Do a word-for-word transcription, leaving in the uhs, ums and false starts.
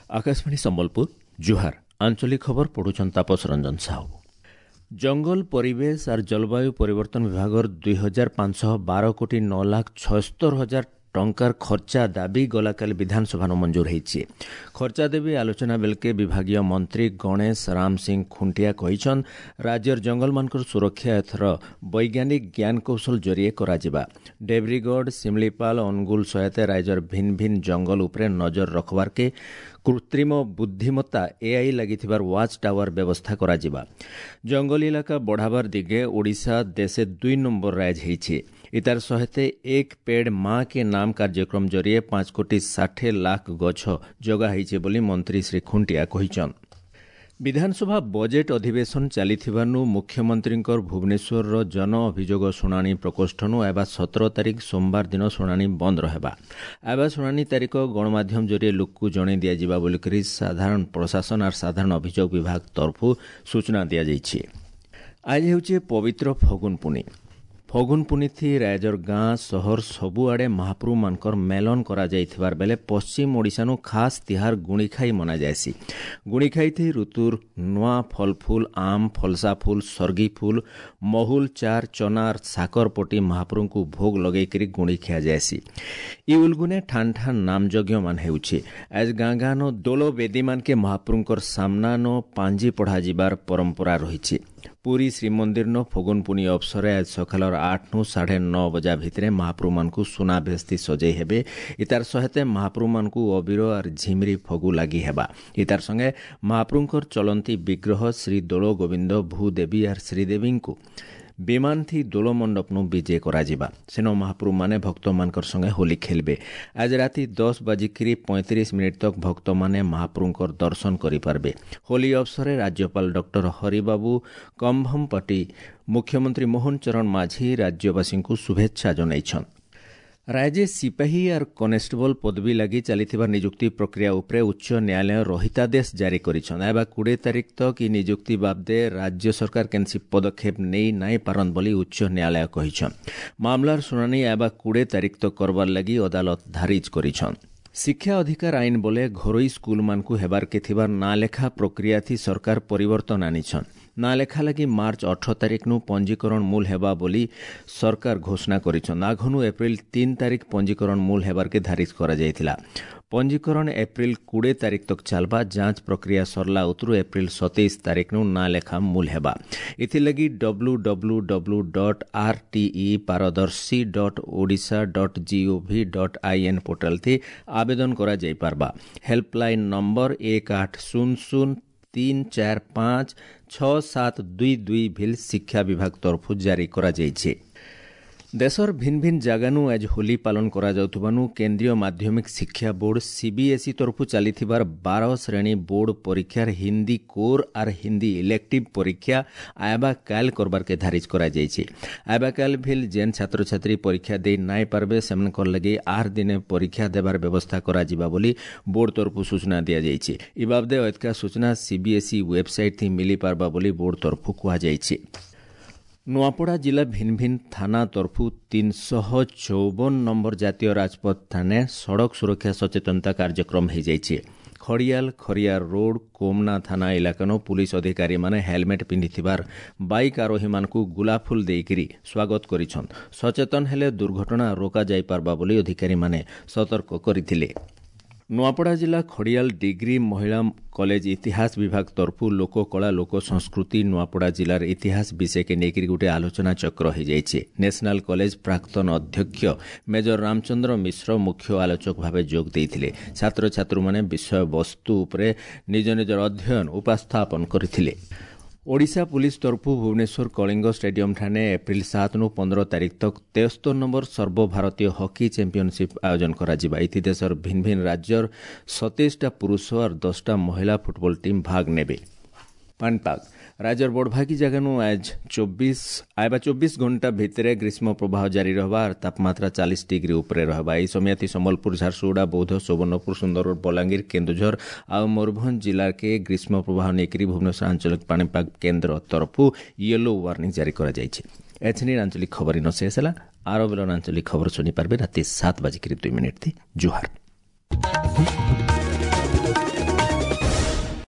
आकाशवाणी संबलपुर जुहार आंचलिक खबर पढ़ुछन तापस रंजन साहू। जंगल परिवेश और जलवायु परिवर्तन विभाग दुई हजार पांच बार कोटी नौ लाख छस्तोर हजार टंकार खर्चा दाबी गलाकाली विधानसभा मंजूर होईछि। खर्चा देवी आलोचना बेलके विभागीय मंत्री गणेश राम सिंह खुंटिया कहिछन राज्यर जंगल मानकर सुरक्षा एथर वैज्ञानिक ज्ञान कौशल जरिए कराजिबा। डेब्रीगढ़ सिमलीपाल अनुगुल सहित राज्यर भिन्न भिन्न जंगल उपरे नजर रखबार के कृत्रिम बुद्धिमत्ता एआई लागिथिबार वाच टावर व्यवस्था कराजिबा। जंगल इलाका बढ़ावार दिगे ओडिशा देशे दुई नंबर राज्य होईछि। इतार सहित एक पेड़ मां के नाम कार्यक्रम जरिए पांच कोटी षाठे लाख गछ जगा होईछि बोली मंत्री श्री खुंटिया कहिछन। विधानसभा बजेट अधिवेशन चलिथिबानु मुख्यमंत्रींकर भुवनेश्वर जन अभियोग शुणाणी प्रकोष्ठनु एबा सत्रह तारिख सोमवार दिन शुणाणी बंद रहबा। एबा शुणाणी तारिख गणमाध्यम जरिए लोककु जणाई दिया जिबा बोली साधारण प्रशासन और साधारण अभियोग विभाग तरफु सूचना दिया जाइछि। आज हेउछि पवित्र फगुन पुनी। फगुन पुनी थी रायजर गाँ सहर सबुआड़े महाप्रभु मानकर मेलन करा जाइथिबार बेले पश्चिम ओडिशानु खास तिहार गुणीखाई मना जायसी। गुणीखाई थी ऋतुर नुआ फल फूल आम फलसा फूल सरगी फूल महुल चार चनार साकर पटी महाप्रभु को भोग लगे करी गुणी खिया जायसी। इ उलगुने ठान ठान नाम यज्ञ मान हेउछि। आज गाँ गाँ नो दोलो वेदी मान के महाप्रभुंकर सामना नो पांजी पढ़ा जिबार परंपरा रहिछि। पुरी श्रीमंदिर नो फगुन पुनी अवसर आज सकाल आठ नु साढ़े नौ बजा भितरे महाप्रभु मान को सुना बेस्ती सजई हेबे। इतार सहित महाप्रभु मान को अबीर और झिमरी फगु लागी हेबा। इतार संगे महाप्रभुंकर चलंती विग्रह श्री दोलो गोविंद भूदेवी और श्रीदेवी को विमान थी दोलो मंडप नु विजय करा जिबा। सेनो महाप्रभु माने भक्त मानकर संगे होली खेलबे। आज राति दस बजिकरी पैंतीस मिनिट तक भक्त माने महाप्रभुंकर दर्शन करि पारबे। होली अवसर राज्यपाल डॉक्टर हरिबाबू कंभमपटी मुख्यमंत्री मोहन चरण माझी राज्यवासी को शुभेच्छा जनाइछन। राज्य सिपाही और कनेस्टेबल पदवी लगी चलिथिबा नियुक्ति प्रक्रिया उपरे उच्च न्यायालय रहितादेश जारी करिछन। एबा बीस तारिख तक इ नियुक्ति बाबदे राज्य सरकार केनसी पदक्षेप नै नाई पारन बोली उच्च न्यायालय कहिछन। मामलार सुनानी एबा बीस तारिख तक करबार लगी अदालत धारिज करिछन। शिक्षा अधिकार आईन बोले घरोई स्कूल मानकु हेबार के थिबार नालेखा प्रक्रिया थी सरकार परिवर्तन आनिछन। नालेखा लगी मार्च अठारह तारिख नु पंजीकरण मूल हेबा बोली सरकार घोषणा करिछन। आघनु एप्रिल तीन तारिख पंजीकरण मूल हेबार के धारिज करा जायतिला। पंजीकरण एप्रिल बीस तारिख तक चलबा। जांच प्रक्रिया सरला उतरु एप्रिल सत्ताईस तारिख नु नालेखा मूल हेबा। इथि लगी W W W dot R T E Pardarshi dot Odisha dot GOV dot IN portal थी आवेदन करा जाय पारबा। हेल्पलाइन नंबर एक आठ शून्य शून्य तीन चार पांच छह सात दुई दुई भिल शिक्षा विभाग तरफ जारी करा जायछि। देशर भिन्न भिन्न जगानु आज होली पालन करा जाउथबानु केंद्रीय माध्यमिक शिक्षा बोर्ड सीबीएसई तरफ चलिथिबार बारह श्रेणी बोर्ड परीक्षार हिंदी कोर और हिंदी इलेक्टिव परीक्षा आयबा काल करबार के धारिज करा जायछि। आयबा काल भिल जेन छात्र छात्री परीक्षा दे नाई पारबे सेमनकर लगे आठ दिने परीक्षा देबार व्यवस्था करा जिबा बोली बोर्ड तरफ सूचना दिया जायछि। इ बाबदे अधिक सूचना सीबीएसई वेबसाइट थी मिली पारबा बोली बोर्ड तरफ कुहा जायछि। नुआपड़ा जिला भिन्न भिन्न थाना तरफु तीन सौ चौवन नंबर जातीय राजपथ थाने सड़क सुरक्षा सचेतनता कार्यक्रम हो जाइए। खड़ियाल खरियार रोड कोमना थाना इलाकानो पुलिस अधिकारी माने हेलमेट पिंधिथिबार बाइक आरोही मानकु गुलाफुल देइकरी स्वागत करिछन। सचेतन हेले दुर्घटना रोका जाय पारबा बोली अधिकारी माने सतर्क करिथिले। नुआपड़ा जिला खड़ियाल डिग्री महिला कॉलेज इतिहास विभाग तरफु लोककला लोक संस्कृति नुआपड़ा जिलार इतिहास विषय के नेकरी गोटे आलोचना चक्र हो जाइए। नेशनल कॉलेज प्राक्तन अध्यक्ष मेजर रामचंद्र मिश्र मुख्य आलोचक भावे जोग देइथिले। छात्र छात्री माने विषय वस्तु उपरे निज निजर अध्ययन उपस्थापन करथिले। ओडिशा पुलिस तरफु भुवनेश्वर कलिंग स्टेडियम ठाने एप्रिल सात नु पंद्रह तारिख तक तेहत्तर नंबर सर्वभारतीय हॉकी चैंपियनशिप आयोजन करा जिबा। इति देशर भिन्न भिन्न राज्यर सत्ताईस टा पुरुष और दस टा महिला फुटबॉल टीम भाग नेबे। पाणीपाग राज्यर बड़भागी जगानु आज चौबीस आयबा चौबीस घंटा भितरे ग्रीष्म प्रवाह जारी रहबा और तापमात्रा चालीस डिग्री उपरे रहबा। एई समय संबलपुर झारसुगुड़ा बौद्ध सुवर्णपुर सुंदरगढ़ बलांगीर केन्दुझर और मयूरभंज जिला के ग्रीष्म प्रवाह नेकरी भुवनेश्वर आंचलिक पाणीपाग केन्द्र तरफु येलो वार्निंग जारी करा जायछि। एथनी आंचलिक खबर इन शेष है। आरो बेलन आंचलिक खबर शुणी पारबे राति सात बजिक दुई मिनिट थी। जुहार।